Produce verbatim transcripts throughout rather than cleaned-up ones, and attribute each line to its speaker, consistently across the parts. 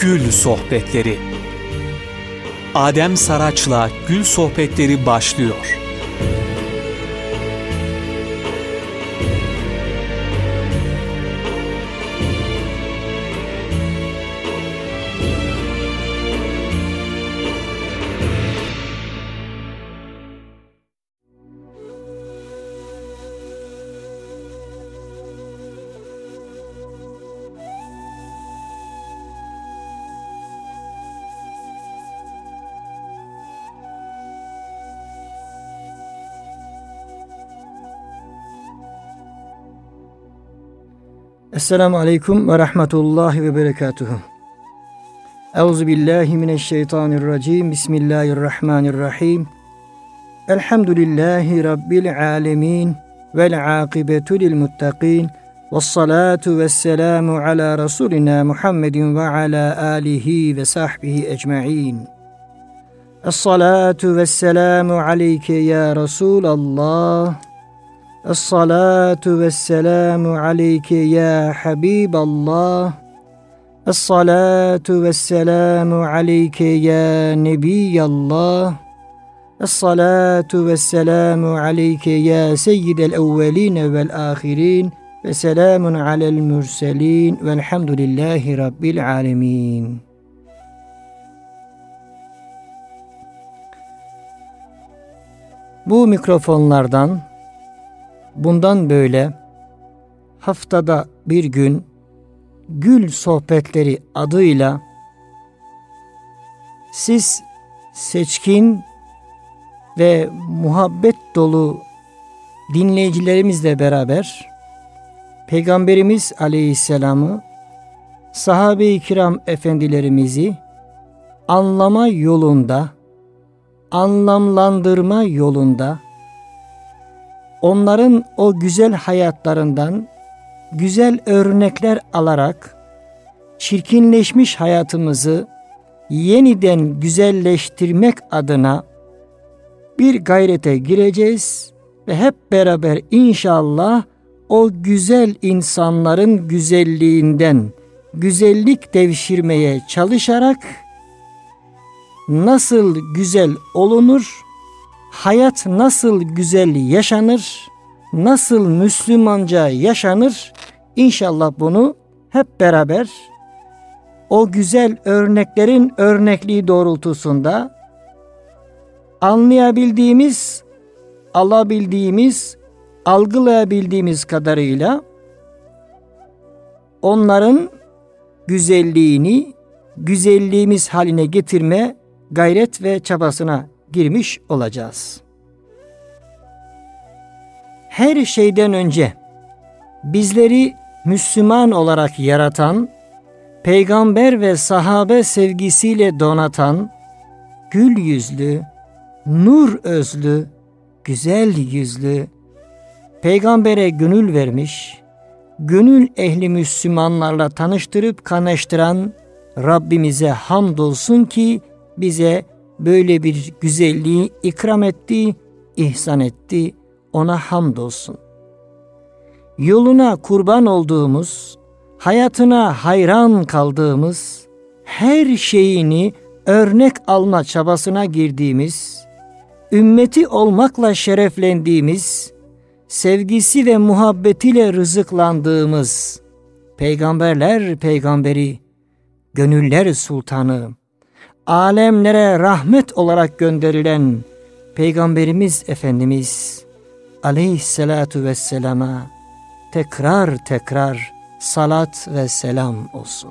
Speaker 1: Gül Sohbetleri. Adem Saraç'la Gül Sohbetleri başlıyor.
Speaker 2: Esselamu Aleyküm ve Rahmetullahi ve Berekatuhu. Euzubillahimineşşeytanirracim. Bismillahirrahmanirrahim. Elhamdülillahi Rabbil alemin. Vel akibetu lil muttaqin. Vessalatu vesselamu ala Resulina Muhammedin ve ala alihi ve sahbihi ecma'in. Essalatu vesselamu aleyke ya Resulallah. Es-salatu vesselamu aleyke ya Habiballah. Es-salatu vesselamu aleyke ya Nebiyallah. Es-salatu vesselamu aleyke ya Seyyidel evveline vel ahirin. Ve selamun alel mürselin. Velhamdülillahi Rabbil alemin. Bu mikrofonlardan bundan böyle haftada bir gün Gül Sohbetleri adıyla siz seçkin ve muhabbet dolu dinleyicilerimizle beraber Peygamberimiz Aleyhisselam'ı, sahabe-i kiram efendilerimizi anlama yolunda, anlamlandırma yolunda, onların o güzel hayatlarından güzel örnekler alarak çirkinleşmiş hayatımızı yeniden güzelleştirmek adına bir gayrete gireceğiz ve hep beraber inşallah o güzel insanların güzelliğinden güzellik devşirmeye çalışarak nasıl güzel olunur, hayat nasıl güzel yaşanır, nasıl Müslümanca yaşanır, İnşallah bunu hep beraber o güzel örneklerin örnekliği doğrultusunda anlayabildiğimiz, alabildiğimiz, algılayabildiğimiz kadarıyla onların güzelliğini güzelliğimiz haline getirme gayret ve çabasına girmiş olacağız. Her şeyden önce bizleri Müslüman olarak yaratan, peygamber ve sahabe sevgisiyle donatan, gül yüzlü, nur özlü, güzel yüzlü, peygambere gönül vermiş, gönül ehli Müslümanlarla tanıştırıp kanaştıran Rabbimize hamdolsun ki bize böyle bir güzelliği ikram etti, ihsan etti. Ona hamdolsun. Yoluna kurban olduğumuz, hayatına hayran kaldığımız, her şeyini örnek alma çabasına girdiğimiz, ümmeti olmakla şereflendiğimiz, sevgisi ve muhabbetiyle rızıklandığımız, peygamberler peygamberi, gönüller sultanı, alemlere rahmet olarak gönderilen Peygamberimiz Efendimiz Aleyhisselatu vesselama tekrar tekrar salat ve selam olsun.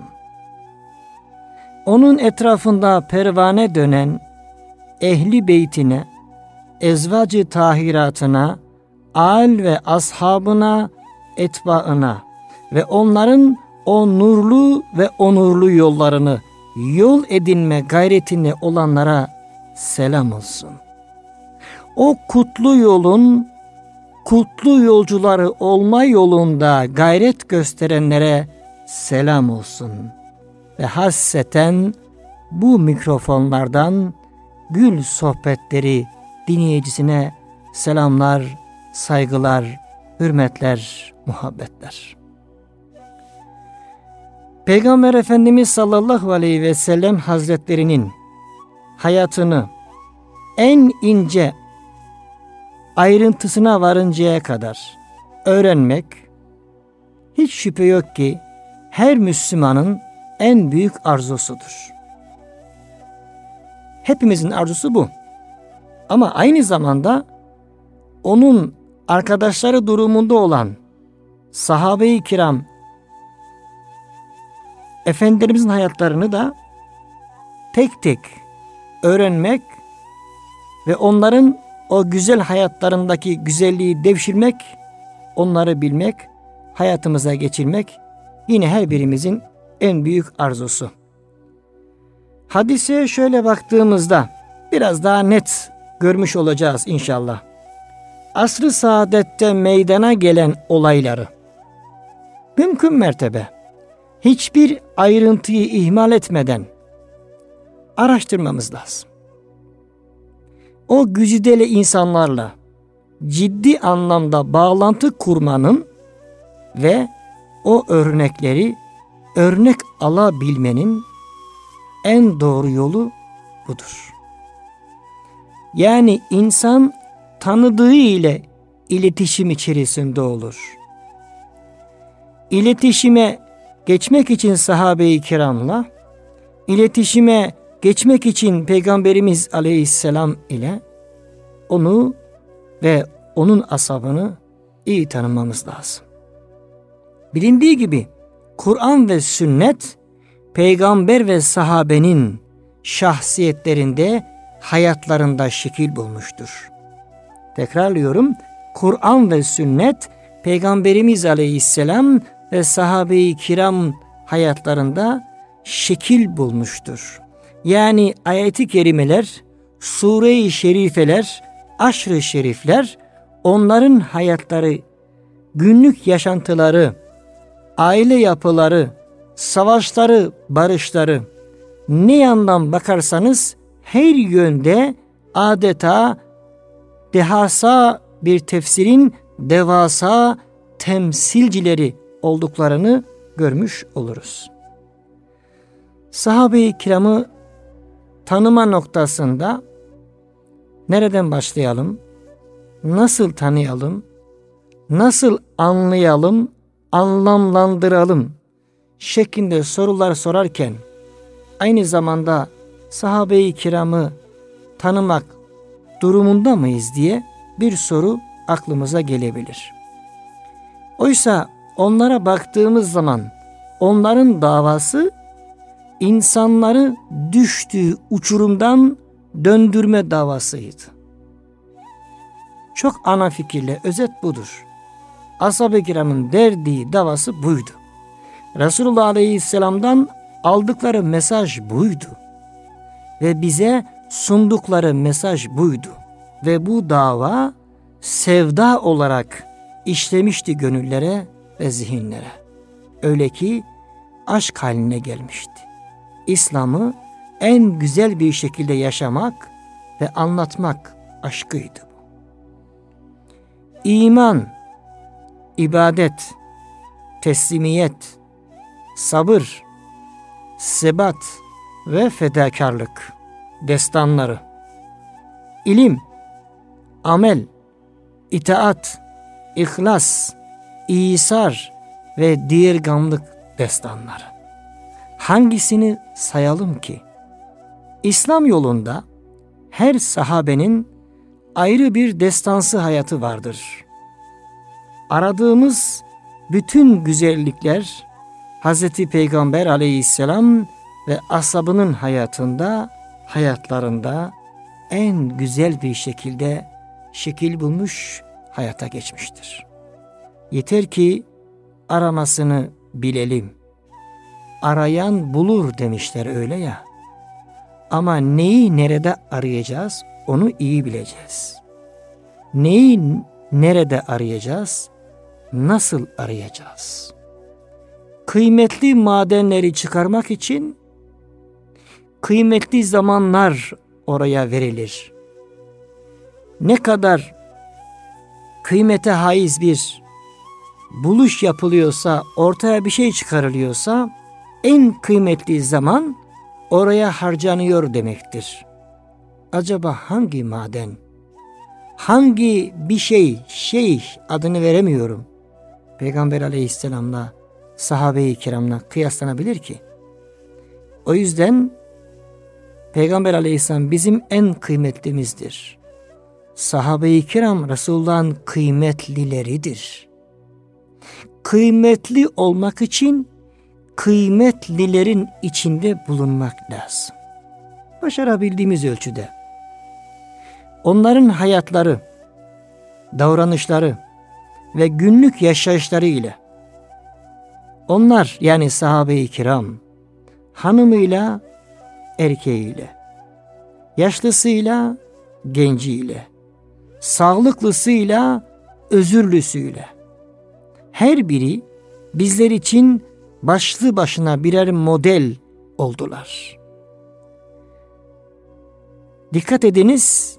Speaker 2: Onun etrafında pervane dönen ehli beytine, ezvacı tahiratına, âl ve ashabına, etbaına ve onların o nurlu ve onurlu yollarını yol edinme gayretine olanlara selam olsun. O kutlu yolun kutlu yolcuları olma yolunda gayret gösterenlere selam olsun. Ve hasseten bu mikrofonlardan Gül Sohbetleri dinleyicisine selamlar, saygılar, hürmetler, muhabbetler. Peygamber Efendimiz sallallahu aleyhi ve sellem Hazretlerinin hayatını en ince ayrıntısına varıncaya kadar öğrenmek, hiç şüphe yok ki her Müslümanın en büyük arzusudur. Hepimizin arzusu bu. Ama aynı zamanda onun arkadaşları durumunda olan sahabe-i kiram efendilerimizin hayatlarını da tek tek öğrenmek ve onların o güzel hayatlarındaki güzelliği devşirmek, onları bilmek, hayatımıza geçirmek yine her birimizin en büyük arzusu. Hadise şöyle baktığımızda biraz daha net görmüş olacağız inşallah. Asr-ı saadette meydana gelen olayları mümkün mertebe hiçbir ayrıntıyı ihmal etmeden araştırmamız lazım. O güzideli insanlarla ciddi anlamda bağlantı kurmanın ve o örnekleri örnek alabilmenin en doğru yolu budur. Yani insan tanıdığı ile iletişim içerisinde olur. İletişime geçmek için sahabe-i kiramla, iletişime geçmek için Peygamberimiz Aleyhisselam ile onu ve onun ashabını iyi tanımamız lazım. Bilindiği gibi Kur'an ve sünnet peygamber ve sahabenin şahsiyetlerinde, hayatlarında şekil bulmuştur. Tekrarlıyorum, Kur'an ve sünnet Peygamberimiz Aleyhisselam ve sahabe-i kiram hayatlarında şekil bulmuştur. Yani ayet-i kerimeler, sure-i şerifeler, aşr-ı şerifler onların hayatları, günlük yaşantıları, aile yapıları, savaşları, barışları ne yandan bakarsanız her yönde adeta dehasa bir tefsirin devasa temsilcileri olduklarını görmüş oluruz. Sahabe-i kiramı tanıma noktasında nereden başlayalım? Nasıl tanıyalım? Nasıl anlayalım? Anlamlandıralım şeklinde sorular sorarken aynı zamanda sahabe-i kiramı tanımak durumunda mıyız diye bir soru aklımıza gelebilir. Oysa onlara baktığımız zaman onların davası insanları düştüğü uçurumdan döndürme davasıydı. Çok ana fikirle özet budur. Ashab-ı kiramın derdi davası buydu. Resulullah Aleyhisselam'dan aldıkları mesaj buydu. Ve bize sundukları mesaj buydu. Ve bu dava sevda olarak işlemişti gönüllere ve zihinlere. Öyle ki aşk haline gelmişti. İslam'ı en güzel bir şekilde yaşamak ve anlatmak aşkıydı bu. İman, ibadet, teslimiyet, sabır, sebat ve fedakarlık destanları, ilim, amel, itaat, ihlas, İsar ve diğergamlık destanları. Hangisini sayalım ki? İslam yolunda her sahabenin ayrı bir destansı hayatı vardır. Aradığımız bütün güzellikler Hazreti Peygamber Aleyhisselam ve ashabının hayatında, hayatlarında en güzel bir şekilde şekil bulmuş, hayata geçmiştir. Yeter ki aramasını bilelim. Arayan bulur demişler öyle ya. Ama neyi nerede arayacağız onu iyi bileceğiz. Neyi nerede arayacağız, nasıl arayacağız? Kıymetli madenleri çıkarmak için kıymetli zamanlar oraya verilir. Ne kadar kıymete haiz bir buluş yapılıyorsa, ortaya bir şey çıkarılıyorsa en kıymetli zaman oraya harcanıyor demektir. Acaba hangi maden, hangi bir şey, şey adını veremiyorum, Peygamber aleyhisselamla, sahabe-i kiramla kıyaslanabilir ki? O yüzden Peygamber aleyhisselam bizim en kıymetlimizdir. Sahabe-i kiram Resulullah'ın kıymetlileridir. Kıymetli olmak için kıymetlilerin içinde bulunmak lazım. Başarabildiğimiz ölçüde. Onların hayatları, davranışları ve günlük yaşayışları ile onlar, yani sahabe-i kiram, hanımıyla, erkeğiyle, yaşlısıyla, genciyle, sağlıklısıyla, özürlüsüyle, her biri bizler için başlı başına birer model oldular. Dikkat ediniz,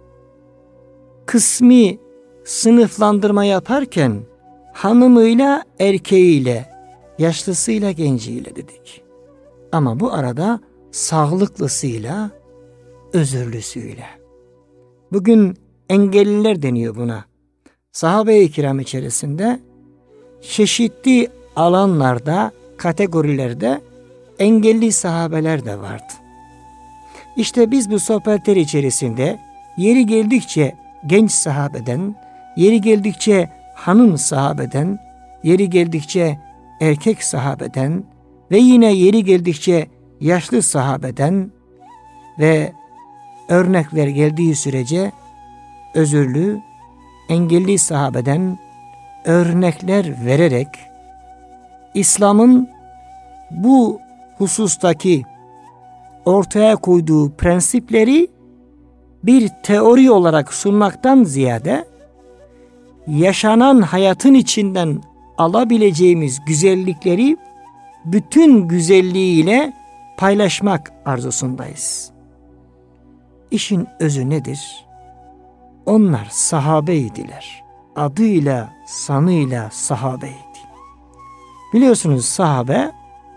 Speaker 2: kısmi sınıflandırma yaparken hanımıyla, erkeğiyle, yaşlısıyla, genciyle dedik. Ama bu arada sağlıklısıyla, özürlüsüyle. Bugün engelliler deniyor buna. Sahabe-i kiram içerisinde çeşitli alanlarda, kategorilerde engelli sahabeler de vardı. İşte biz bu sohbetler içerisinde yeri geldikçe genç sahabeden, yeri geldikçe hanım sahabeden, yeri geldikçe erkek sahabeden ve yine yeri geldikçe yaşlı sahabeden ve örnekler geldiği sürece özürlü, engelli sahabeden örnekler vererek İslam'ın bu husustaki ortaya koyduğu prensipleri bir teori olarak sunmaktan ziyade yaşanan hayatın içinden alabileceğimiz güzellikleri bütün güzelliğiyle paylaşmak arzusundayız. İşin özü nedir? Onlar sahabeydiler. Adıyla, sanıyla sahabeydi. Biliyorsunuz sahabe,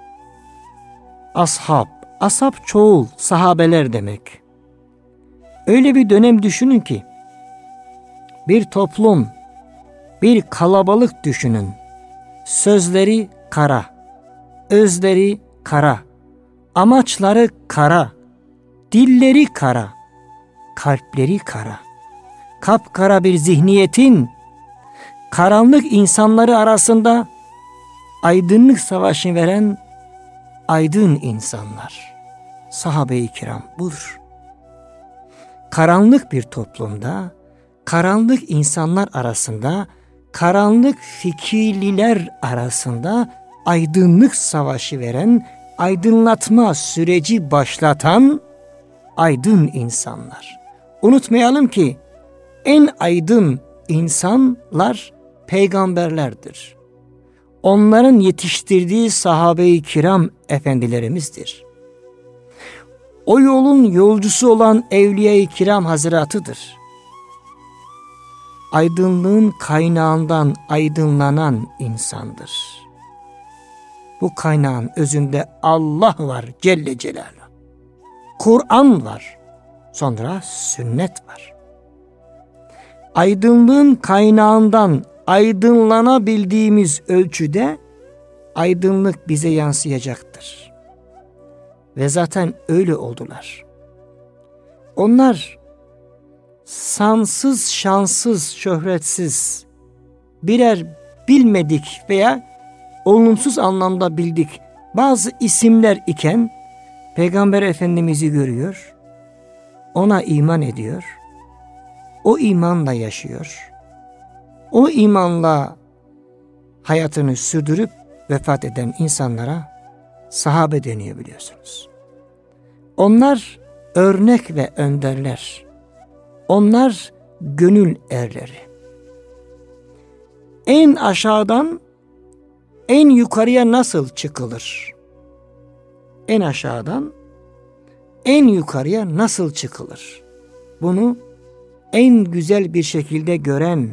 Speaker 2: ashab, ashab çoğul, sahabeler demek. Öyle bir dönem düşünün ki, bir toplum, bir kalabalık düşünün. Sözleri kara, özleri kara, amaçları kara, dilleri kara, kalpleri kara. Kapkara bir zihniyetin, karanlık insanları arasında aydınlık savaşı veren aydın insanlar. Sahabe-i kiram budur. Karanlık bir toplumda, karanlık insanlar arasında, karanlık fikirliler arasında aydınlık savaşı veren, aydınlatma süreci başlatan aydın insanlar. Unutmayalım ki en aydın insanlar peygamberlerdir. Onların yetiştirdiği sahabe-i kiram efendilerimizdir. O yolun yolcusu olan evliya-i kiram hazretıdır. Aydınlığın kaynağından aydınlanan insandır. Bu kaynağın özünde Allah var Celle Celaluhu. Kur'an var. Sonra sünnet var. Aydınlığın kaynağından aydınlanabildiğimiz ölçüde aydınlık bize yansıyacaktır. Ve zaten öyle oldular. Onlar sansız, şanssız, şöhretsiz, birer bilmedik veya olumsuz anlamda bildik bazı isimler iken Peygamber Efendimiz'i görüyor, ona iman ediyor, o imanla yaşıyor, o imanla hayatını sürdürüp vefat eden insanlara sahabe deniyor biliyorsunuz. Onlar örnek ve önderler. Onlar gönül erleri. En aşağıdan en yukarıya nasıl çıkılır? En aşağıdan en yukarıya nasıl çıkılır? Bunu en güzel bir şekilde gören,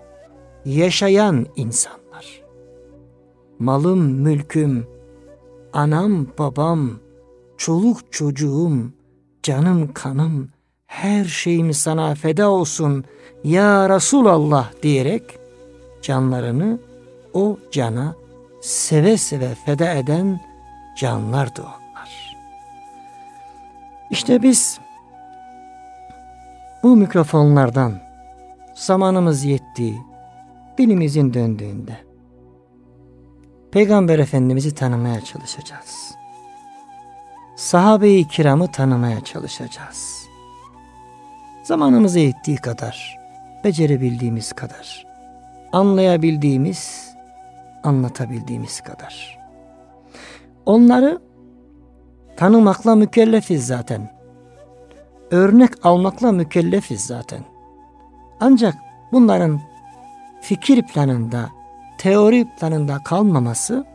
Speaker 2: yaşayan insanlar. Malım, mülküm, anam babam, çoluk çocuğum, canım kanım, her şeyim sana feda olsun ya Resulallah diyerek canlarını o cana seve seve feda eden canlardı onlar. İşte biz bu mikrofonlardan zamanımız yettiği, dilimizin döndüğünde Peygamber Efendimiz'i tanımaya çalışacağız. Sahabe-i kiramı tanımaya çalışacağız. Zamanımıza yettiği kadar, becerebildiğimiz kadar, anlayabildiğimiz, anlatabildiğimiz kadar. Onları tanımakla mükellefiz zaten. Örnek almakla mükellefiz zaten. Ancak bunların fikir planında, teori planında kalmaması,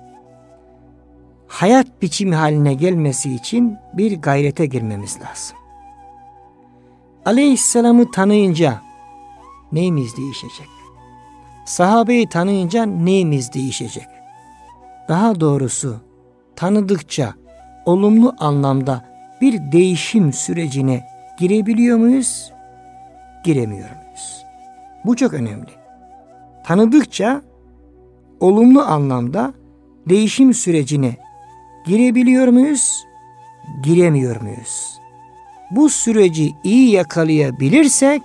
Speaker 2: hayat biçimi haline gelmesi için bir gayrete girmemiz lazım. Aleyhisselam'ı tanıyınca neyimiz değişecek? Sahabeyi tanıyınca neyimiz değişecek? Daha doğrusu tanıdıkça olumlu anlamda bir değişim sürecine girebiliyor muyuz? Giremiyor muyuz? Bu çok önemli. Tanıdıkça olumlu anlamda değişim sürecine girebiliyor muyuz? Giremiyor muyuz? Bu süreci iyi yakalayabilirsek,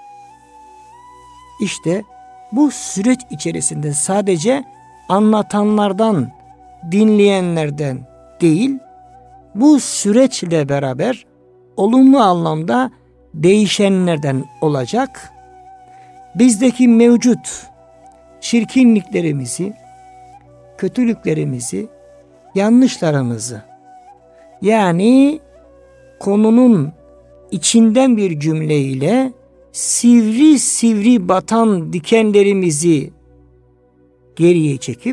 Speaker 2: işte bu süreç içerisinde sadece anlatanlardan, dinleyenlerden değil, bu süreçle beraber olumlu anlamda değişenlerden olacak, bizdeki mevcut çirkinliklerimizi, kötülüklerimizi, yanlışlarımızı, yani konunun içinden bir cümleyle sivri sivri batan dikenlerimizi geriye çekip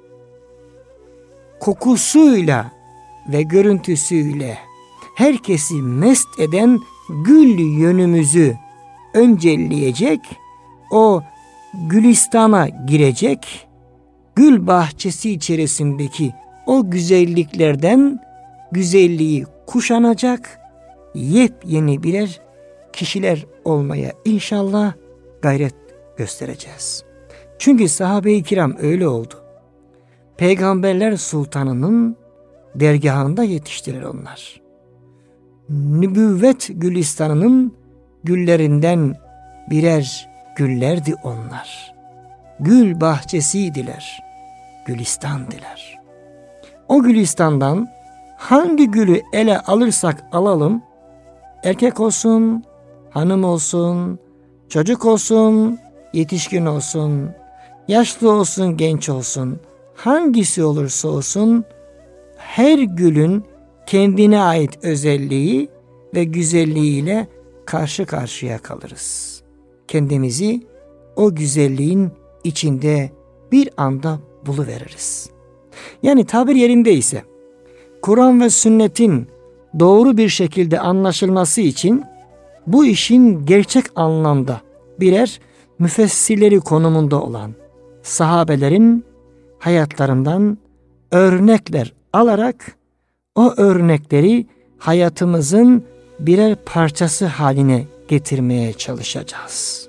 Speaker 2: kokusuyla ve görüntüsüyle herkesi mest eden gül yönümüzü öncelleyecek, o Gülistan'a girecek, gül bahçesi içerisindeki o güzelliklerden güzelliği kuşanacak, yepyeni birer kişiler olmaya inşallah gayret göstereceğiz. Çünkü sahabe-i kiram öyle oldu. Peygamberler Sultanı'nın dergahında yetiştiler onlar. Nübüvvet Gülistanı'nın güllerinden birer güllerdi onlar. Gül bahçesiydiler, gülistandiler. O gülistandan hangi gülü ele alırsak alalım, erkek olsun, hanım olsun, çocuk olsun, yetişkin olsun, yaşlı olsun, genç olsun, hangisi olursa olsun, her gülün kendine ait özelliği ve güzelliğiyle karşı karşıya kalırız. Kendimizi o güzelliğin içinde bir anda buluveririz. Yani tabir yerindeyse, Kur'an ve sünnetin doğru bir şekilde anlaşılması için bu işin gerçek anlamda birer müfessirleri konumunda olan sahabelerin hayatlarından örnekler alarak o örnekleri hayatımızın birer parçası haline getirmeye çalışacağız.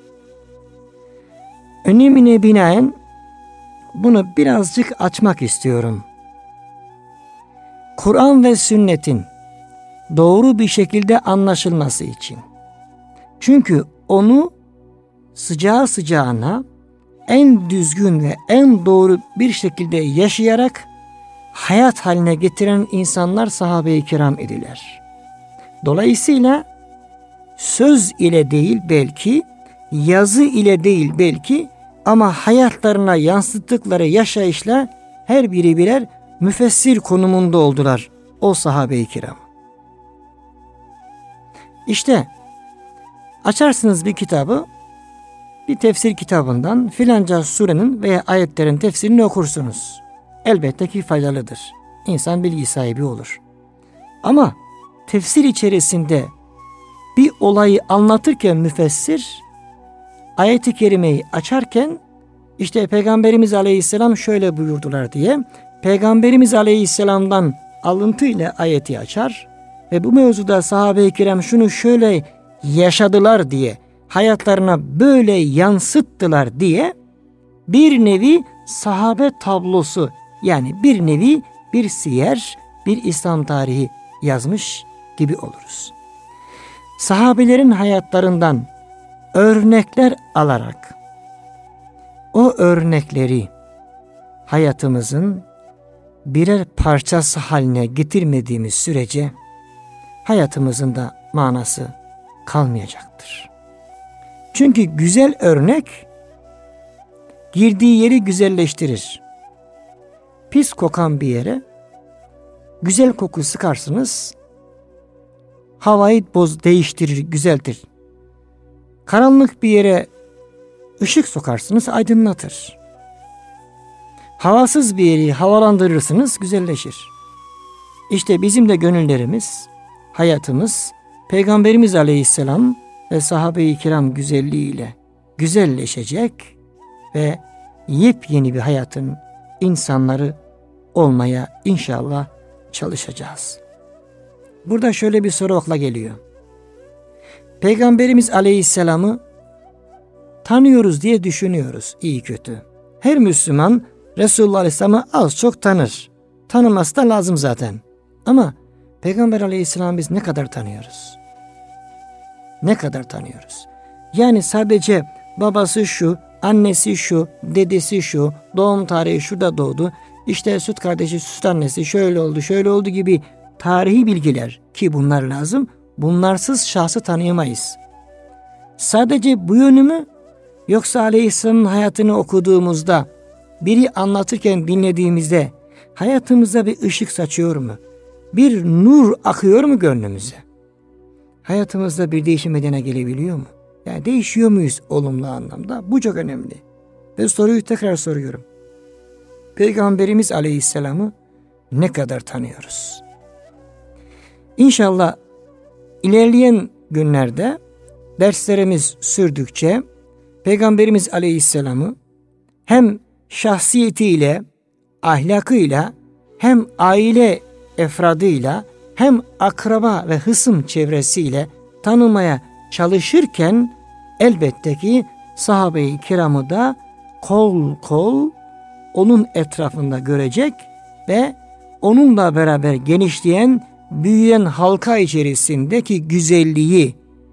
Speaker 2: Önemine binaen bunu birazcık açmak istiyorum. Kur'an ve sünnetin doğru bir şekilde anlaşılması için. Çünkü onu sıcağı sıcağına en düzgün ve en doğru bir şekilde yaşayarak hayat haline getiren insanlar sahabe-i kiram idiler. Dolayısıyla söz ile değil belki, yazı ile değil belki ama hayatlarına yansıttıkları yaşayışla her biri birer müfessir konumunda oldular o sahabe-i kiram. İşte açarsınız bir kitabı, bir tefsir kitabından filanca surenin veya ayetlerin tefsirini okursunuz. Elbette ki faydalıdır. İnsan bilgi sahibi olur. Ama tefsir içerisinde bir olayı anlatırken müfessir, ayet-i kerimeyi açarken işte Peygamberimiz Aleyhisselam şöyle buyurdular diye Peygamberimiz Aleyhisselam'dan alıntı ile ayeti açar ve bu mevzuda sahabe-i kiram şunu şöyle yaşadılar diye, hayatlarına böyle yansıttılar diye bir nevi sahabe tablosu, yani bir nevi bir siyer, bir İslam tarihi yazmış gibi oluruz. Sahabelerin hayatlarından örnekler alarak o örnekleri hayatımızın birer parçası haline getirmediğimiz sürece hayatımızın da manası kalmayacaktır. Çünkü güzel örnek girdiği yeri güzelleştirir. Pis kokan bir yere güzel koku sıkarsınız, havayı boz değiştirir, güzeltir. Karanlık bir yere ışık sokarsınız, aydınlatır. Havasız bir yeri havalandırırsınız, güzelleşir. İşte bizim de gönüllerimiz, hayatımız, Peygamberimiz Aleyhisselam ve sahabe-i kiram güzelliğiyle güzelleşecek ve yepyeni bir hayatın insanları olmaya inşallah çalışacağız. Burada şöyle bir soru akla geliyor. Peygamberimiz Aleyhisselam'ı tanıyoruz diye düşünüyoruz, iyi kötü. Her Müslüman Resulullah Aleyhisselam'ı az çok tanır. Tanıması da lazım zaten. Ama Peygamber Aleyhisselam'ı biz ne kadar tanıyoruz? Ne kadar tanıyoruz? Yani sadece babası şu, annesi şu, dedesi şu, doğum tarihi şurada doğdu, İşte süt kardeşi, süt annesi şöyle oldu, şöyle oldu gibi tarihi bilgiler, ki bunlar lazım, bunlarsız şahsı tanıyamayız. Sadece bu yönü mü? Yoksa Aleyhisselam'ın hayatını okuduğumuzda, biri anlatırken dinlediğimizde hayatımıza bir ışık saçıyor mu? Bir nur akıyor mu gönlümüze? Hayatımızda bir değişim meydana gelebiliyor mu? Yani değişiyor muyuz olumlu anlamda? Bu çok önemli. Ve soruyu tekrar soruyorum. Peygamberimiz Aleyhisselam'ı ne kadar tanıyoruz? İnşallah ilerleyen günlerde derslerimiz sürdükçe Peygamberimiz Aleyhisselam'ı hem şahsiyetiyle, ahlakıyla, hem aile efradıyla, hem akraba ve hısım çevresiyle tanımaya çalışırken elbette ki sahabe-i kiramı da kol kol onun etrafında görecek ve onunla beraber genişleyen, büyüyen halka içerisindeki güzelliği,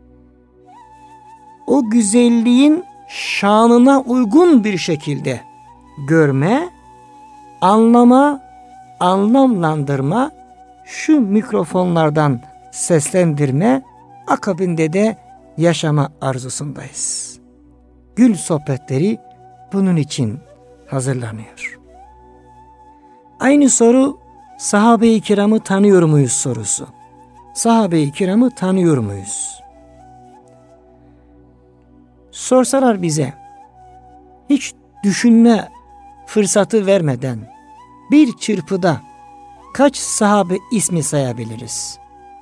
Speaker 2: o güzelliğin şanına uygun bir şekilde görme, anlama, anlamlandırma, şu mikrofonlardan seslendirme, akabinde de yaşama arzusundayız. Gül sohbetleri bunun için hazırlanıyor. Aynı soru sahabe-i kiramı tanıyor muyuz sorusu. Sahabe-i kiramı tanıyor muyuz? Sorsalar bize, hiç düşünme fırsatı vermeden bir çırpıda kaç sahabe ismi sayabiliriz?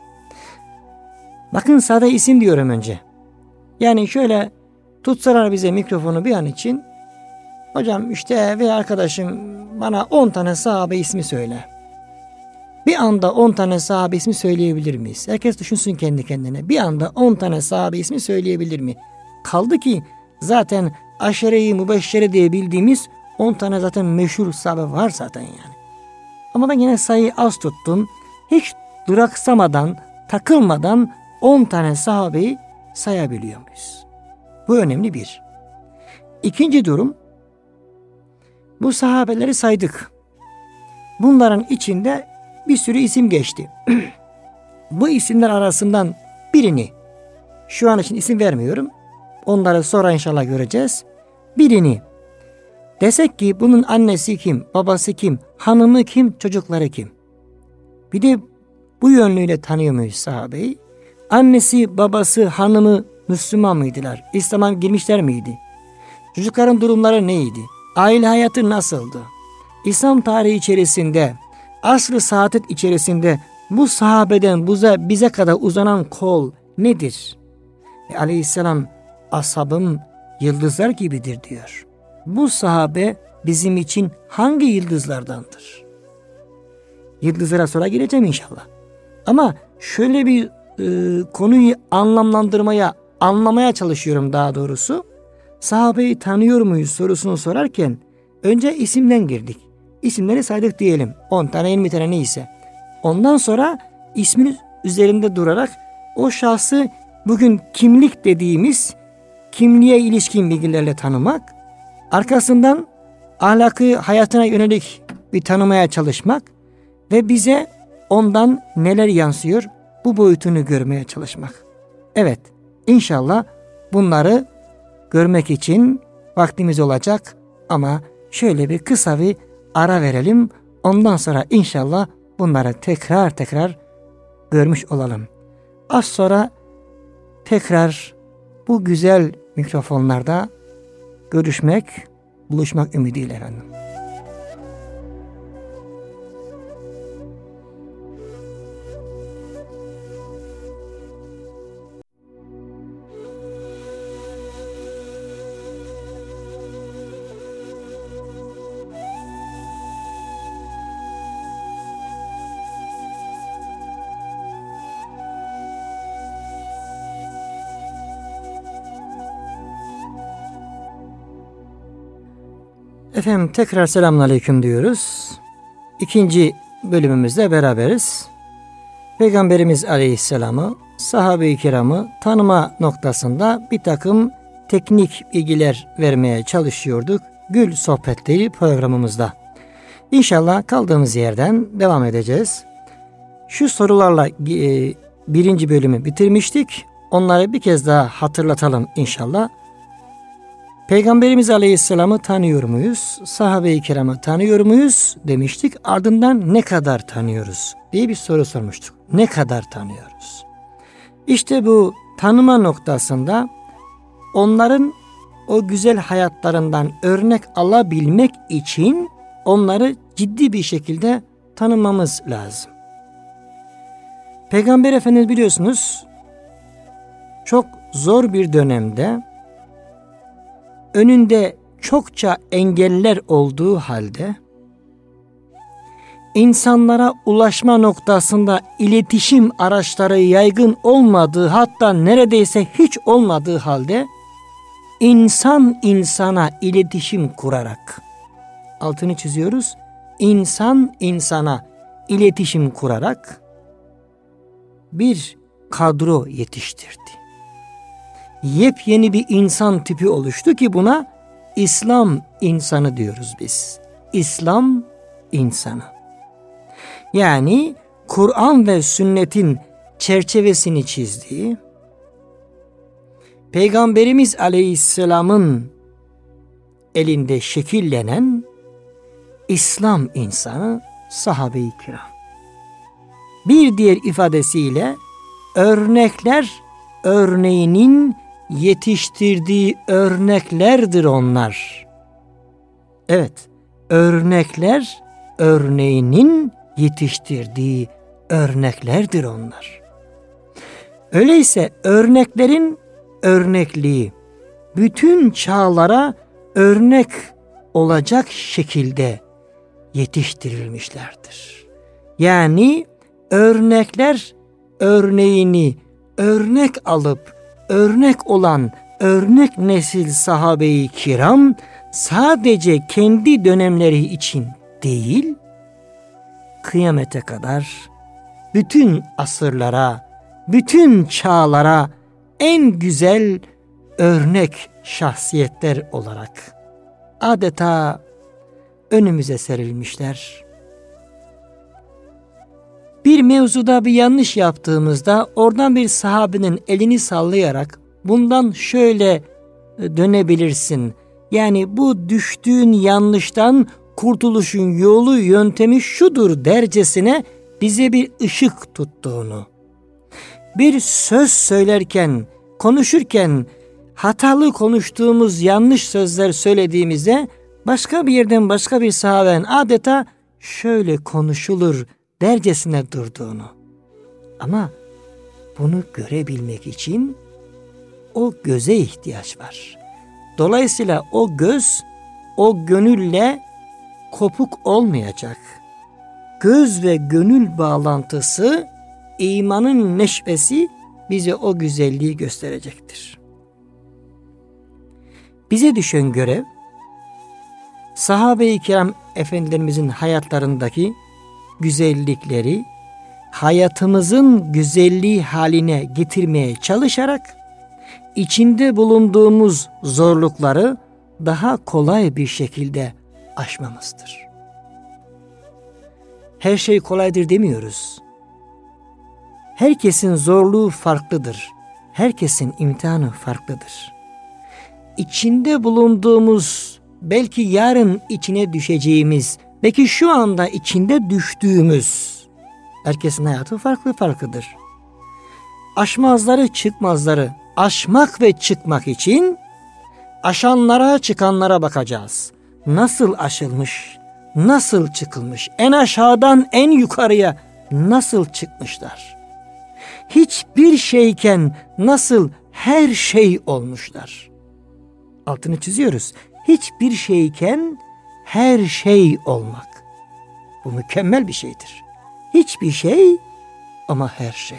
Speaker 2: Bakın sade isim diyorum önce. Yani şöyle tutsalar bize mikrofonu bir an için, hocam işte veya arkadaşım bana on tane sahabe ismi söyle. Bir anda on tane sahabe ismi söyleyebilir miyiz? Herkes düşünsün kendi kendine. Bir anda on tane sahabe ismi söyleyebilir mi? Kaldı ki zaten aşere-i mübeşşere diye bildiğimiz on tane zaten meşhur sahabe var zaten yani. Ama ben yine sayıyı az tuttum. Hiç duraksamadan, takılmadan on tane sahabeyi sayabiliyor muyuz? Bu önemli bir. İkinci durum, bu sahabeleri saydık. Bunların içinde bir sürü isim geçti. Bu isimler arasından birini, şu an için isim vermiyorum, onları sonra inşallah göreceğiz. Birini desek ki bunun annesi kim, babası kim, hanımı kim, çocukları kim? Bir de bu yönlüyle tanıyor muyuz sahabeyi? Annesi, babası, hanımı Müslüman mıydılar? İslam'a girmişler miydi? Çocukların durumları neydi? Aile hayatı nasıldı? İslam tarihi içerisinde, asr-ı saadet içerisinde bu sahabeden buza, bize kadar uzanan kol nedir? E, Aleyhisselam ashabım yıldızlar gibidir diyor. Bu sahabe bizim için hangi yıldızlardandır? Yıldızlara sonra geleceğim inşallah. Ama şöyle bir e, konuyu anlamlandırmaya, anlamaya çalışıyorum daha doğrusu. Sahabeyi tanıyor muyuz sorusunu sorarken önce isimden girdik. İsimleri saydık diyelim. on tane yirmi tane neyse. Ondan sonra ismin üzerinde durarak o şahsı bugün kimlik dediğimiz kimliğe ilişkin bilgilerle tanımak, arkasından ahlakı hayatına yönelik bir tanımaya çalışmak ve bize ondan neler yansıyor bu boyutunu görmeye çalışmak. Evet, inşallah bunları görmek için vaktimiz olacak ama şöyle bir kısa bir ara verelim. Ondan sonra inşallah bunları tekrar tekrar görmüş olalım. Az sonra tekrar bu güzel mikrofonlarda görüşmek, buluşmak ümidiyle efendim. Efendim tekrar selamünaleyküm diyoruz. İkinci bölümümüzde beraberiz. Peygamberimiz Aleyhisselam'ı, sahabe-i kiramı tanıma noktasında bir takım teknik bilgiler vermeye çalışıyorduk. Gül Sohbetleri programımızda. İnşallah kaldığımız yerden devam edeceğiz. Şu sorularla e, birinci bölümü bitirmiştik. Onları bir kez daha hatırlatalım inşallah. Peygamberimiz Aleyhisselam'ı tanıyor muyuz? Sahabe-i kiramı tanıyor muyuz demiştik. Ardından ne kadar tanıyoruz diye bir soru sormuştuk. Ne kadar tanıyoruz? İşte bu tanıma noktasında onların o güzel hayatlarından örnek alabilmek için onları ciddi bir şekilde tanımamız lazım. Peygamber Efendimiz biliyorsunuz çok zor bir dönemde önünde çokça engeller olduğu halde insanlara ulaşma noktasında iletişim araçları yaygın olmadığı, hatta neredeyse hiç olmadığı halde insan insana iletişim kurarak, altını çiziyoruz, insan insana iletişim kurarak bir kadro yetiştirdi. Yepyeni bir insan tipi oluştu ki buna İslam insanı diyoruz biz. İslam insanı. Yani Kur'an ve sünnetin çerçevesini çizdiği, Peygamberimiz Aleyhisselam'ın elinde şekillenen İslam insanı sahabe-i kiram. Bir diğer ifadesiyle örnekler örneğinin yetiştirdiği örneklerdir onlar. Evet, örnekler örneğinin yetiştirdiği örneklerdir onlar. Öyleyse örneklerin örnekliği bütün çağlara örnek olacak şekilde yetiştirilmişlerdir. Yani örnekler örneğini örnek alıp örnek olan örnek nesil sahabe-i kiram sadece kendi dönemleri için değil, kıyamete kadar bütün asırlara, bütün çağlara en güzel örnek şahsiyetler olarak adeta önümüze serilmişler. Bir mevzuda bir yanlış yaptığımızda oradan bir sahabenin elini sallayarak bundan şöyle dönebilirsin. Yani bu düştüğün yanlıştan kurtuluşun yolu, yöntemi şudur dercesine bize bir ışık tuttuğunu, bir söz söylerken, konuşurken hatalı konuştuğumuz yanlış sözler söylediğimizde başka bir yerden başka bir sahabenin adeta şöyle konuşulur dercesine durduğunu. Ama bunu görebilmek için o göze ihtiyaç var. Dolayısıyla o göz, o gönülle kopuk olmayacak. göz ve gönül bağlantısı, imanın neşvesi bize o güzelliği gösterecektir. Bize düşen görev, sahabe-i kiram efendilerimizin hayatlarındaki güzellikleri hayatımızın güzelliği haline getirmeye çalışarak içinde bulunduğumuz zorlukları daha kolay bir şekilde aşmamızdır. Her şey kolaydır demiyoruz. Herkesin zorluğu farklıdır. Herkesin imtihanı farklıdır. İçinde bulunduğumuz, belki yarın içine düşeceğimiz, belki şu anda içinde düştüğümüz, herkesin hayatı farklı farklıdır. Aşmazları çıkmazları aşmak ve çıkmak için aşanlara çıkanlara bakacağız. Nasıl aşılmış, nasıl çıkılmış, en aşağıdan en yukarıya nasıl çıkmışlar? Hiçbir şeyken nasıl her şey olmuşlar? Altını çiziyoruz. Hiçbir şeyken her şey olmak. Bu mükemmel bir şeydir. Hiçbir şey ama her şey.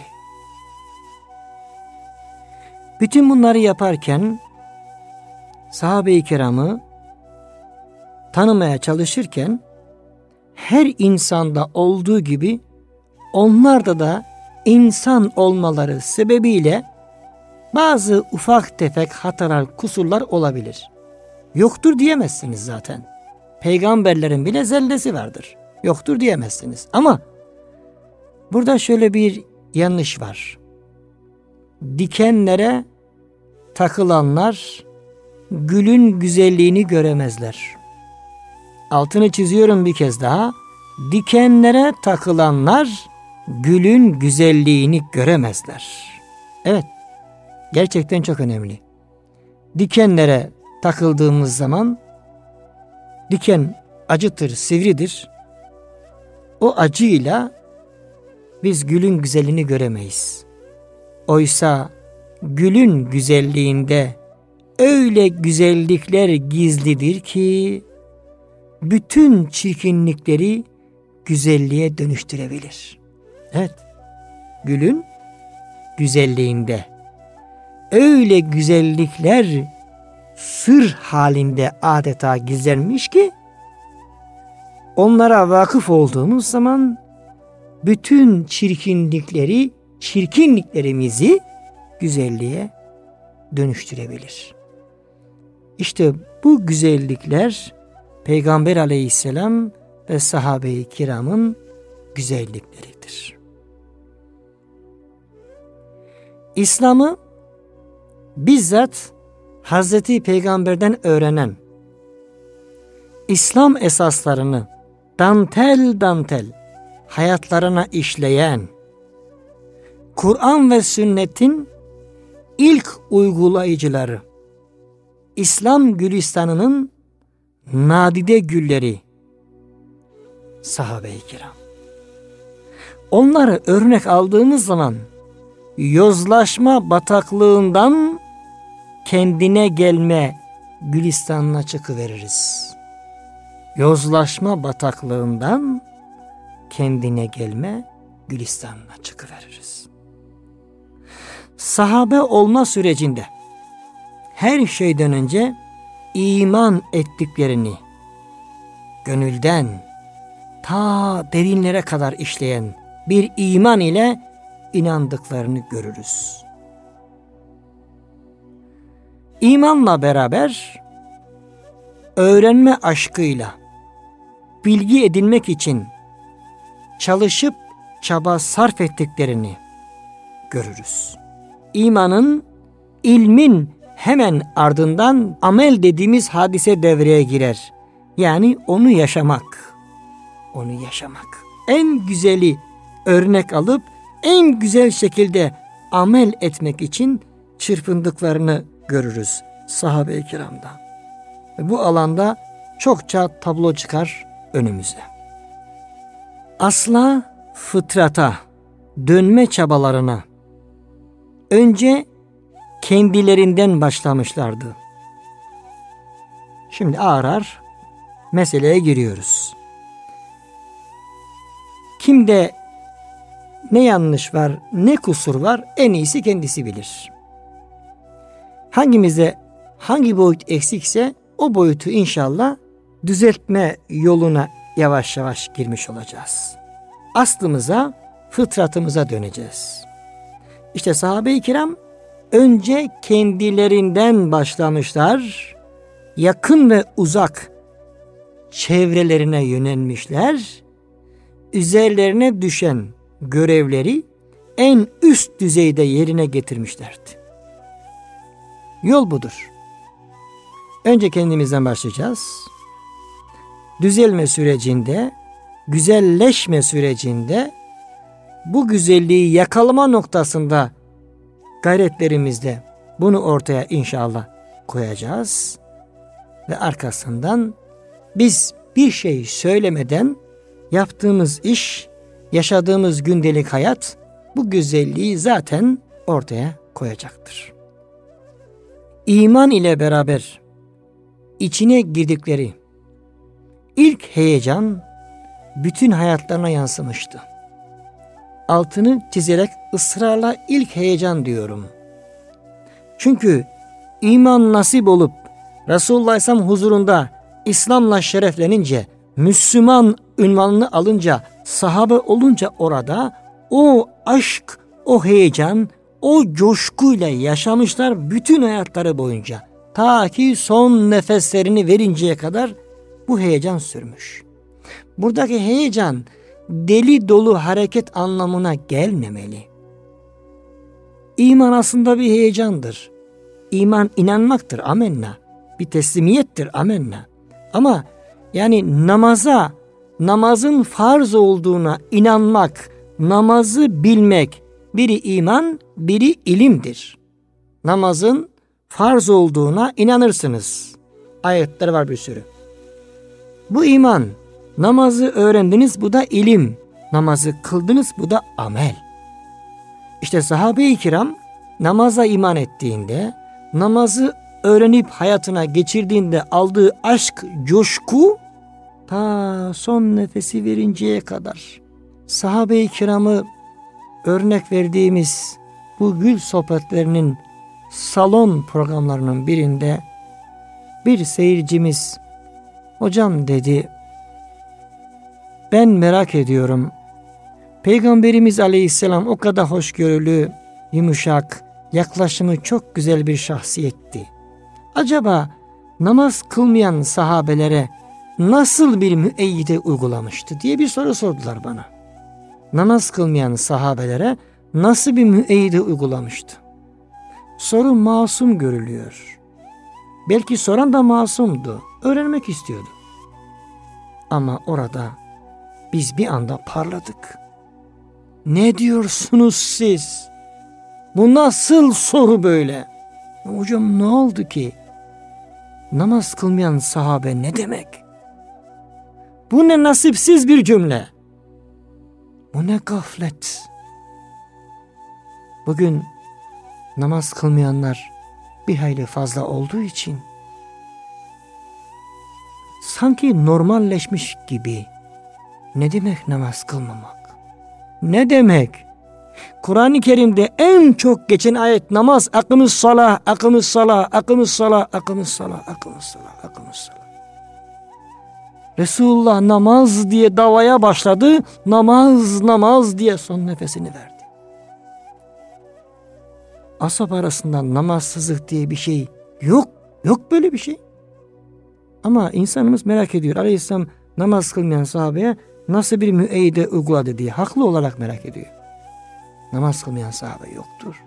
Speaker 2: Bütün bunları yaparken sahabe-i kiramı tanımaya çalışırken her insanda olduğu gibi onlarda da insan olmaları sebebiyle bazı ufak tefek hatalar, kusurlar olabilir. Yoktur diyemezsiniz zaten. Peygamberlerin bile zellesi vardır. Yoktur diyemezsiniz. Ama burada şöyle bir yanlış var. Dikenlere takılanlar gülün güzelliğini göremezler. Altını çiziyorum bir kez daha. Dikenlere takılanlar gülün güzelliğini göremezler. Evet, gerçekten çok önemli. Dikenlere takıldığımız zaman diken acıtır, sivridir. O acıyla biz gülün güzelliğini göremeyiz. Oysa gülün güzelliğinde öyle güzellikler gizlidir ki bütün çirkinlikleri güzelliğe dönüştürebilir. Evet, gülün güzelliğinde öyle güzellikler sır halinde adeta gizlenmiş ki onlara vakıf olduğumuz zaman bütün çirkinlikleri, çirkinliklerimizi güzelliğe dönüştürebilir. İşte bu güzellikler Peygamber aleyhisselam ve sahabe-i kiramın güzellikleridir. İslam'ı bizzat Hazreti Peygamber'den öğrenen, İslam esaslarını dantel dantel hayatlarına işleyen, Kur'an ve sünnetin ilk uygulayıcıları, İslam Gülistanı'nın nadide gülleri, sahabe-i kiram. Onları örnek aldığımız zaman yozlaşma bataklığından kendine gelme gülistanına çıkıveririz. Yozlaşma bataklığından kendine gelme gülistanına çıkıveririz. Sahabe olma sürecinde her şeyden önce iman ettiklerini gönülden ta derinlere kadar işleyen bir iman ile inandıklarını görürüz. İmanla beraber öğrenme aşkıyla bilgi edinmek için çalışıp çaba sarf ettiklerini görürüz. İmanın, ilmin hemen ardından amel dediğimiz hadise devreye girer. Yani onu yaşamak. Onu yaşamak. En güzeli örnek alıp en güzel şekilde amel etmek için çırpındıklarını görürüz sahabe-i kiramda. Bu alanda çokça tablo çıkar önümüze. Asla, fıtrata, dönme çabalarına önce kendilerinden başlamışlardı. Şimdi ağır ağır meseleye giriyoruz. Kimde ne yanlış var, ne kusur var en iyisi kendisi bilir. Hangimizde hangi boyut eksikse o boyutu inşallah düzeltme yoluna yavaş yavaş girmiş olacağız. Aslımıza, fıtratımıza döneceğiz. İşte sahabe-i kiram önce kendilerinden başlamışlar, yakın ve uzak çevrelerine yönelmişler, üzerlerine düşen görevleri en üst düzeyde yerine getirmişlerdi. Yol budur. Önce kendimizden başlayacağız. Düzelme sürecinde, güzelleşme sürecinde, bu güzelliği yakalama noktasında gayretlerimizde bunu ortaya inşallah koyacağız. Ve arkasından biz bir şey söylemeden yaptığımız iş, yaşadığımız gündelik hayat bu güzelliği zaten ortaya koyacaktır. İman ile beraber içine girdikleri ilk heyecan bütün hayatlarına yansımıştı. Altını çizerek ısrarla ilk heyecan diyorum. Çünkü iman nasip olup Resulullah Aleyhisselam huzurunda İslam'la şereflenince, Müslüman unvanını alınca, sahabe olunca orada o aşk, o heyecan, o coşkuyla yaşamışlar bütün hayatları boyunca. Ta ki son nefeslerini verinceye kadar bu heyecan sürmüş. Buradaki heyecan deli dolu hareket anlamına gelmemeli. İman aslında bir heyecandır. İman inanmaktır, amenna. Bir teslimiyettir, amenna. Ama yani namaza, namazın farz olduğuna inanmak, namazı bilmek, biri iman, biri ilimdir. Namazın farz olduğuna inanırsınız. Ayetler var bir sürü. Bu iman. Namazı öğrendiniz, bu da ilim. Namazı kıldınız, bu da amel. İşte sahabe-i kiram namaza iman ettiğinde, namazı öğrenip hayatına geçirdiğinde aldığı aşk, coşku ta son nefesi verinceye kadar. Sahabe-i kiramı örnek verdiğimiz bu gül sohbetlerinin salon programlarının birinde bir seyircimiz, hocam dedi, ben merak ediyorum. Peygamberimiz Aleyhisselam o kadar hoşgörülü, yumuşak, yaklaşımı çok güzel bir şahsiyetti. Acaba namaz kılmayan sahabelere nasıl bir müeyyide uygulamıştı diye bir soru sordular bana. Namaz kılmayan sahabelere nasıl bir müeyyide uygulamıştı? Soru masum görülüyor. Belki soran da masumdu. Öğrenmek istiyordu. Ama orada biz bir anda parladık. Ne diyorsunuz siz? Bu nasıl soru böyle? Hocam ne oldu ki? Namaz kılmayan sahabe ne demek? Bu ne nasipsiz bir cümle. Bu ne gaflet. Bugün namaz kılmayanlar bir hayli fazla olduğu için sanki normalleşmiş gibi. Ne demek namaz kılmamak? Ne demek? Kur'an-ı Kerim'de en çok geçen ayet namaz. Akımız salah, akımız salah, akımız salah, akımız salah, akımız salah, akımız salah. Resulullah namaz diye davaya başladı. Namaz, namaz diye son nefesini verdi. Ashab arasında namazsızlık diye bir şey yok. Yok böyle bir şey. Ama insanımız merak ediyor. Aleyhisselam namaz kılmayan sahabeye nasıl bir müeyyide uyguladı diye haklı olarak merak ediyor. Namaz kılmayan sahabe yoktur.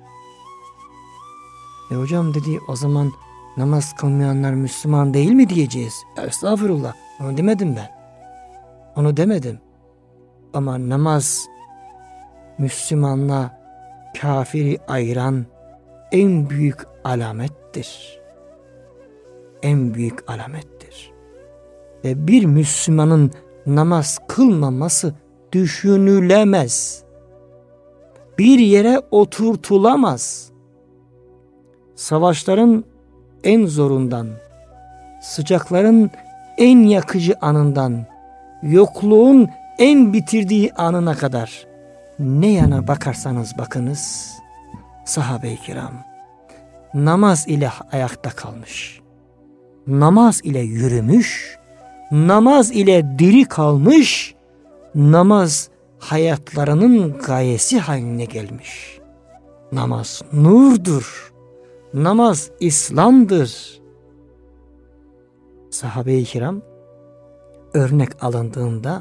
Speaker 2: E hocam dedi, o zaman namaz kılmayanlar Müslüman değil mi diyeceğiz? Ya estağfurullah, onu demedim ben. Onu demedim. Ama namaz Müslümanla kafiri ayıran en büyük alamettir. En büyük alamettir. Ve bir Müslümanın namaz kılmaması düşünülemez. Bir yere oturtulamaz. Savaşların en zorundan, sıcakların en yakıcı anından, yokluğun en bitirdiği anına kadar ne yana bakarsanız bakınız, sahabe-i kiram namaz ile ayakta kalmış, namaz ile yürümüş, namaz ile diri kalmış, namaz hayatlarının gayesi haline gelmiş. Namaz nurdur, namaz İslam'dır. Sahabe-i kiram örnek alındığında,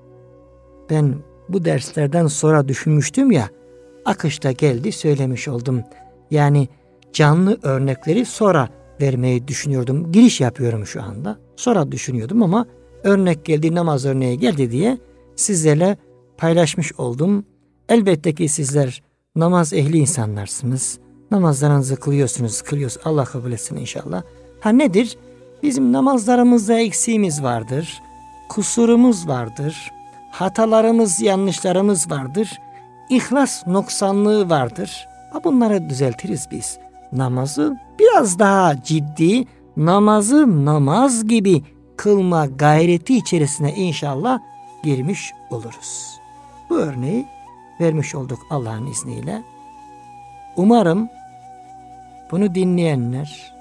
Speaker 2: ben bu derslerden sonra düşünmüştüm ya, akışta geldi söylemiş oldum. Yani canlı örnekleri sonra vermeyi düşünüyordum. Giriş yapıyorum şu anda. Sonra düşünüyordum ama örnek geldi, namaz örneği geldi diye sizlerle paylaşmış oldum. Elbette ki sizler namaz ehli insanlarsınız. Namazlarınızı kılıyorsunuz, kılıyorsunuz. Allah kabul etsin inşallah. Ha nedir? Bizim namazlarımızda eksiğimiz vardır. Kusurumuz vardır. Hatalarımız, yanlışlarımız vardır. İhlas noksanlığı vardır. Ha bunları düzeltiriz biz. Namazı biraz daha ciddi, namazı namaz gibi kılma gayreti içerisine inşallah girmiş oluruz. Bu örneği vermiş olduk Allah'ın izniyle. Umarım bunu dinleyenler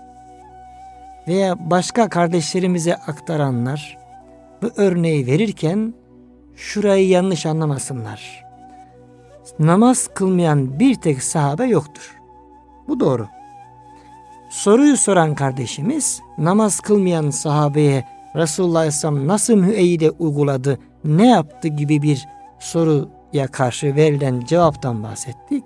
Speaker 2: veya başka kardeşlerimize aktaranlar bu örneği verirken şurayı yanlış anlamasınlar. Namaz kılmayan bir tek sahabe yoktur. Bu doğru. Soruyu soran kardeşimiz namaz kılmayan sahabeye Resulullah Aleyhisselam nasıl müeyyide uyguladı, ne yaptı gibi bir soruya karşı verilen cevaptan bahsettik.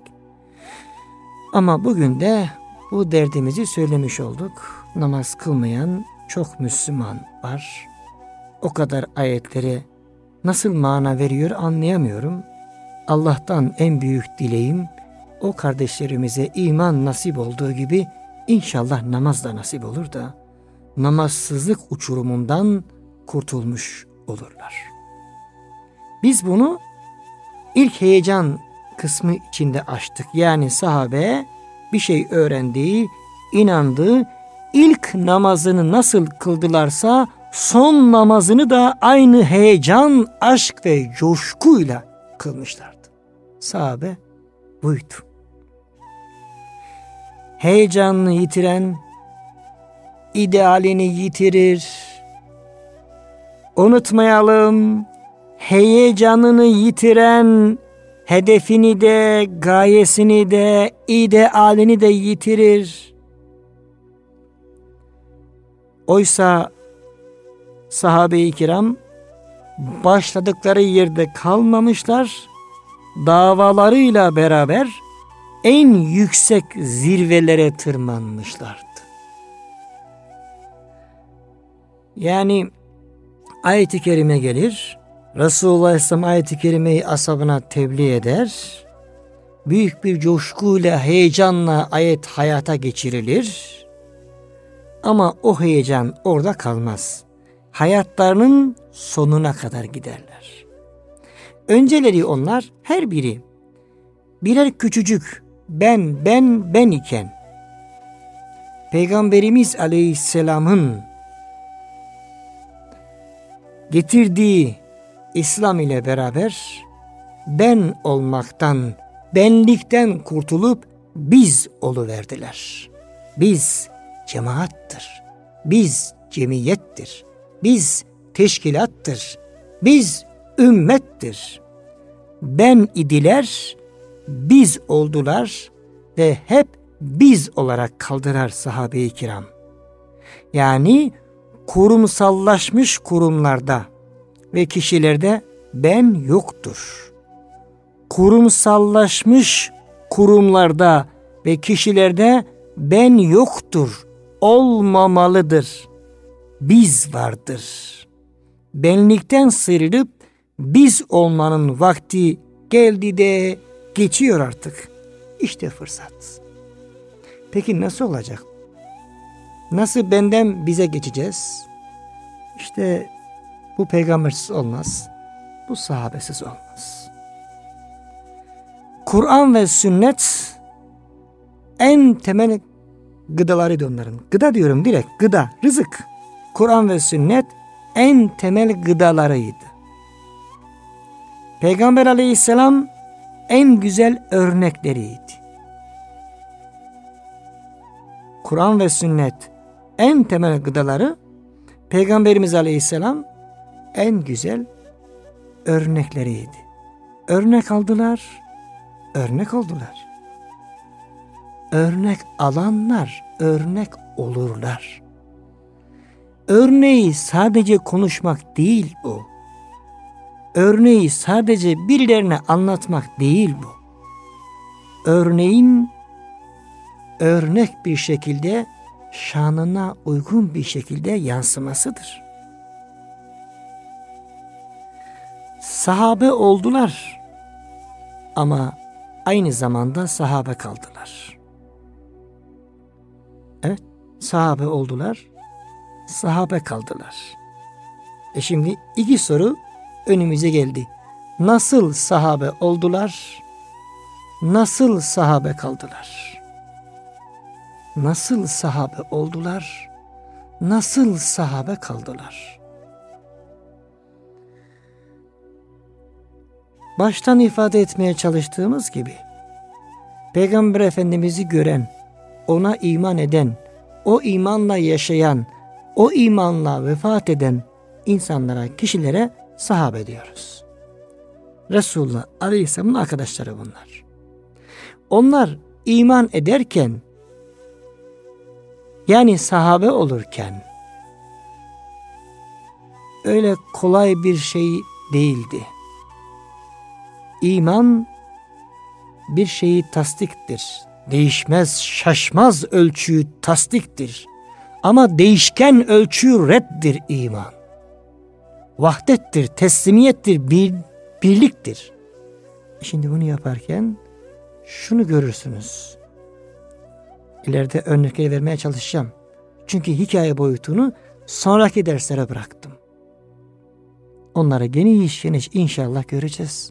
Speaker 2: Ama bugün de bu derdimizi söylemiş olduk. Namaz kılmayan çok Müslüman var. O kadar ayetlere nasıl mana veriyor anlayamıyorum. Allah'tan en büyük dileğim o kardeşlerimize iman nasip olduğu gibi inşallah namaz da nasip olur da namazsızlık uçurumundan kurtulmuş olurlar. Biz bunu ilk heyecan kısmı içinde açtık. Yani sahabe bir şey öğrendiği, inandığı, ilk namazını nasıl kıldılarsa son namazını da aynı heyecan, aşk ve coşkuyla kılmışlardı. Sahabe buydu. Heyecanını yitiren idealini yitirir. Unutmayalım, heyecanını yitiren hedefini de, gayesini de, idealini de yitirir. Oysa sahabe-i kiram başladıkları yerde kalmamışlar, davalarıyla beraber en yüksek zirvelere tırmanmışlardı. Yani ayet-i kerime gelir, Resulullah Aleyhisselam ayet-i kerimeyi ashabına tebliğ eder, büyük bir coşkuyla, heyecanla ayet hayata geçirilir. Ama o heyecan orada kalmaz. Hayatlarının sonuna kadar giderler. Önceleri onlar her biri birer küçücük ben ben ben iken Peygamberimiz Aleyhisselam'ın getirdiği İslam ile beraber ben olmaktan, benlikten kurtulup biz oluverdiler. Biz cemaattır. Biz cemiyettir. Biz teşkilattır. Biz ümmettir. Ben idiler, biz oldular ve hep biz olarak kaldılar sahabe-i kiram. Yani kurumsallaşmış kurumlarda ve kişilerde ben yoktur. Kurumsallaşmış kurumlarda ve kişilerde ben yoktur, olmamalıdır. Biz vardır. Benlikten sıyrılıp biz olmanın vakti geldi de geçiyor artık. İşte fırsat. Peki nasıl olacak? Nasıl benden bize geçeceğiz? İşte bu peygambersiz olmaz. Bu sahabesiz olmaz. Kur'an ve sünnet en temel gıdalarıydı onların. Gıda diyorum direkt, gıda, rızık. Kur'an ve sünnet en temel gıdalarıydı. Peygamber aleyhisselam en güzel örnekleriydi. Kur'an ve sünnet en temel gıdaları, Peygamberimiz aleyhisselam en güzel örnekleriydi. Örnek aldılar, örnek oldular. Örnek alanlar örnek olurlar. Örneği sadece konuşmak değil bu. Örneği sadece birilerine anlatmak değil bu. Örneğin örnek bir şekilde şanına uygun bir şekilde yansımasıdır. Sahabe oldular ama aynı zamanda sahabe kaldılar. Evet, sahabe oldular, sahabe kaldılar. E şimdi iki soru önümüze geldi. Nasıl sahabe oldular? Nasıl sahabe kaldılar? Nasıl sahabe oldular? Nasıl sahabe kaldılar? Baştan ifade etmeye çalıştığımız gibi, Peygamber Efendimiz'i gören, ona iman eden, o imanla yaşayan, o imanla vefat eden insanlara, kişilere sahabe diyoruz. Resulullah Aleyhisselam'ın arkadaşları bunlar. Onlar iman ederken, yani sahabe olurken, öyle kolay bir şey değildi. İman bir şeyi tasdiktir. Değişmez, şaşmaz ölçüyü tasdiktir. Ama değişken ölçü reddir iman. Vahdettir, teslimiyettir, bir, birliktir. Şimdi bunu yaparken şunu görürsünüz. İleride örnekleri vermeye çalışacağım. Çünkü hikaye boyutunu sonraki derslere bıraktım. Onları geniş geniş inşallah göreceğiz.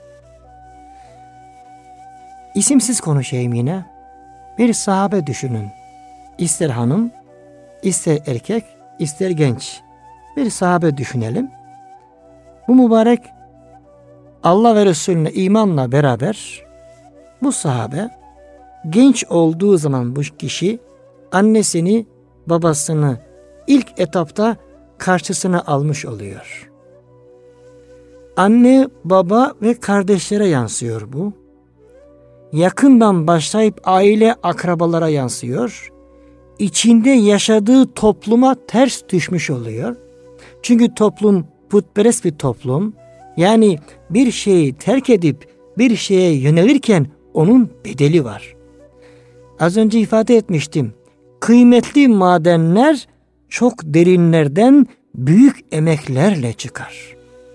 Speaker 2: İsimsiz konuşayım yine. Bir sahabe düşünün. İster hanım, ister erkek, ister genç. Bir sahabe düşünelim. Bu mübarek Allah ve Resulüne imanla beraber bu sahabe genç olduğu zaman bu kişi annesini, babasını ilk etapta karşısına almış oluyor. Anne, baba ve kardeşlere yansıyor bu. Yakından başlayıp aile, akrabalara yansıyor. İçinde yaşadığı topluma ters düşmüş oluyor. Çünkü toplum putperest bir toplum. Yani bir şeyi terk edip bir şeye yönelirken onun bedeli var. Az önce ifade etmiştim. Kıymetli madenler çok derinlerden büyük emeklerle çıkar.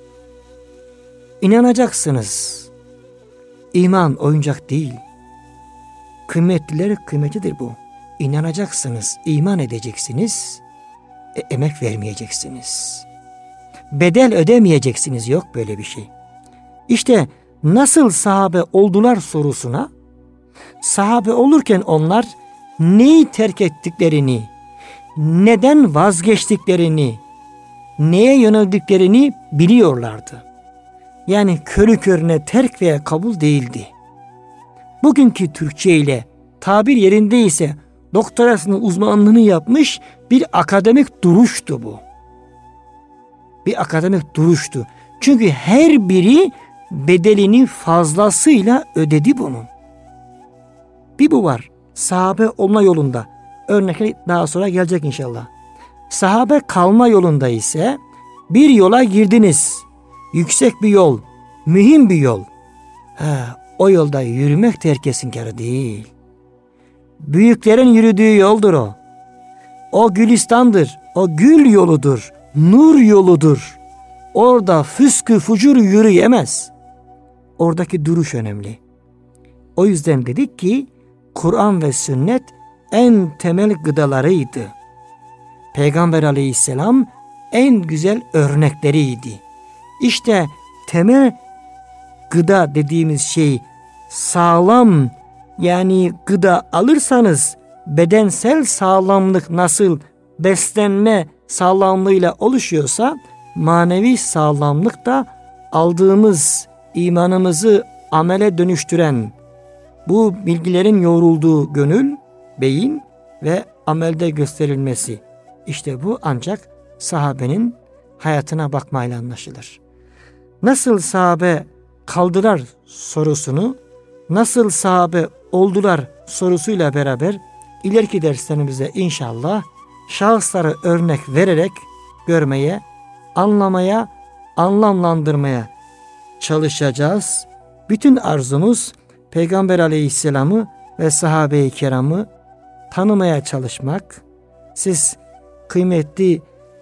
Speaker 2: İnanacaksınız. İman oyuncak değil. Kıymetliler kıymetidir bu. İnanacaksınız, iman edeceksiniz, e, emek vermeyeceksiniz. Bedel ödemeyeceksiniz, yok böyle bir şey. İşte nasıl sahabe oldular sorusuna, sahabe olurken onlar neyi terk ettiklerini, neden vazgeçtiklerini, neye yöneldiklerini biliyorlardı. Yani körü körüne terk veya kabul değildi. Bugünkü Türkçe ile tabir yerindeyse doktorasının uzmanlığını yapmış bir akademik duruştu bu. Bir akademik duruştu. Çünkü her biri bedelini fazlasıyla ödedi bunu. Bir bu var. Sahabe olma yolunda. Örnekler daha sonra gelecek inşallah. Sahabe kalma yolunda ise bir yola girdiniz. Yüksek bir yol, mühim bir yol. Ha, o yolda yürümek de herkesin kârı değil. Büyüklerin yürüdüğü yoldur o. O gülistandır, o gül yoludur, nur yoludur. Orada füskü fucur yürüyemez. Oradaki duruş önemli. O yüzden dedik ki Kur'an ve sünnet en temel gıdalarıydı. Peygamber aleyhisselam en güzel örnekleriydi. İşte temel gıda dediğimiz şey sağlam, yani gıda alırsanız bedensel sağlamlık nasıl beslenme sağlamlığıyla oluşuyorsa manevi sağlamlık da aldığımız imanımızı amele dönüştüren, bu bilgilerin yoğrulduğu gönül, beyin ve amelde gösterilmesi. İşte bu ancak sahabenin hayatına bakmayla anlaşılır. Nasıl sahabe kaldılar sorusunu, nasıl sahabe oldular sorusuyla beraber ileriki derslerimizde inşallah şahısları örnek vererek görmeye, anlamaya, anlamlandırmaya çalışacağız. Bütün arzumuz Peygamber Aleyhisselam'ı ve sahabe-i kiramı tanımaya çalışmak. Siz kıymetli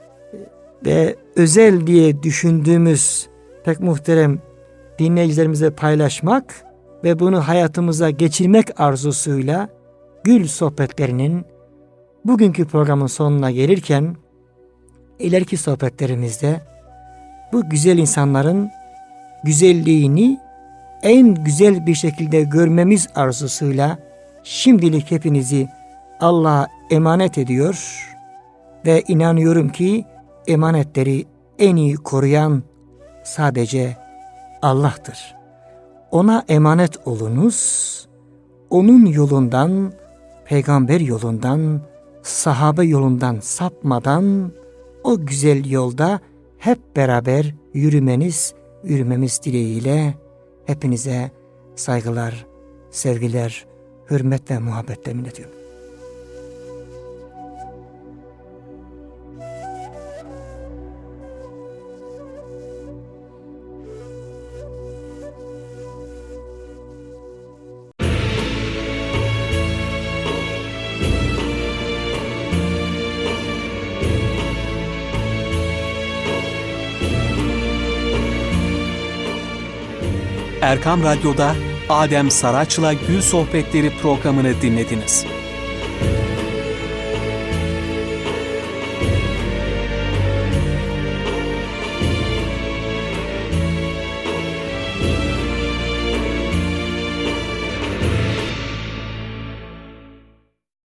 Speaker 2: ve özel diye düşündüğümüz pek muhterem dinleyicilerimize paylaşmak ve bunu hayatımıza geçirmek arzusuyla Gül Sohbetlerinin bugünkü programın sonuna gelirken ileriki sohbetlerimizde bu güzel insanların güzelliğini en güzel bir şekilde görmemiz arzusuyla şimdilik hepinizi Allah'a emanet ediyor ve inanıyorum ki emanetleri en iyi koruyan sadece Allah'tır. Ona emanet olunuz, onun yolundan, peygamber yolundan, sahabe yolundan sapmadan o güzel yolda hep beraber yürümeniz, yürümemiz dileğiyle hepinize saygılar, sevgiler, hürmet ve muhabbetle iletiyorum.
Speaker 1: Erkam Radyo'da Adem Saraç'la Gül Sohbetleri programını dinlediniz.